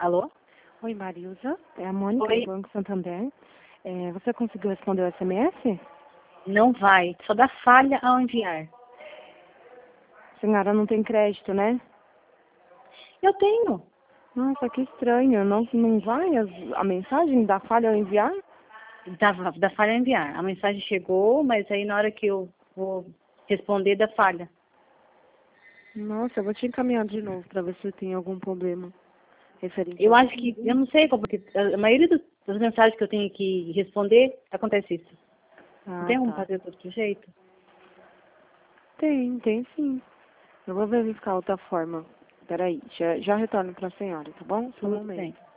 Alô? Oi, Marilza. É a Mônica Oi. do Banco Santander. Você conseguiu responder o SMS? Não vai, só dá falha ao enviar. Senhora não tem crédito, né? Eu tenho. Nossa, que estranho. Não vai a mensagem da falha ao enviar? Dá falha ao enviar. A mensagem chegou, mas aí na hora que eu vou responder, dá falha. Nossa, eu vou te encaminhar de novo para ver se tem algum problema referente Eu a... acho que, eu não sei, porque a maioria das mensagens que eu tenho que responder, acontece isso. Não Ah, tem como tá. fazer de outro jeito? Tem sim. Eu vou verificar outra forma. Peraí, já retorno para a senhora, tá bom? Só um Tudo momento. bem.